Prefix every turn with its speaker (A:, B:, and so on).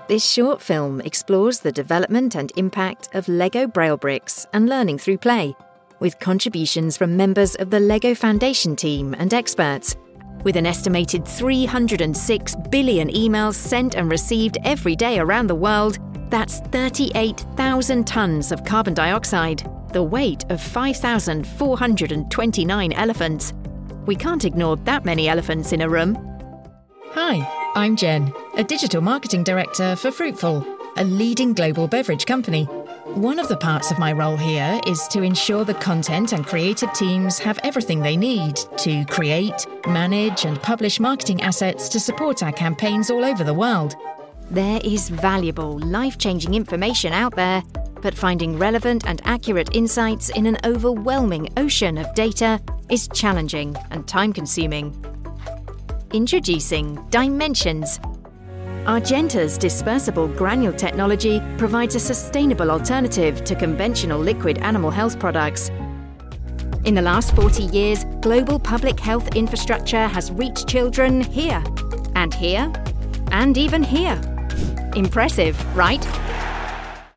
A: This short film explores the development and impact of Lego Braille bricks and learning through play, with contributions from members of the Lego Foundation team and experts. With an estimated 306 billion emails sent and received every day around the world, that's 38,000 tonnes of carbon dioxide, the weight of 5,429 elephants. We can't ignore that many elephants in a room.
B: Hi, I'm Jen, a digital marketing director for Fruitful, a leading global beverage company. One of the parts of my role here is to ensure the content and creative teams have everything they need to create, manage and publish marketing assets to support our campaigns all over the world.
A: There is valuable, life-changing information out there, but finding relevant and accurate insights in an overwhelming ocean of data is challenging and time-consuming. Introducing Dimensions. Argenta's dispersible granule technology provides a sustainable alternative to conventional liquid animal health products. In the last 40 years, global public health infrastructure has reached children here, and even here. Impressive, right?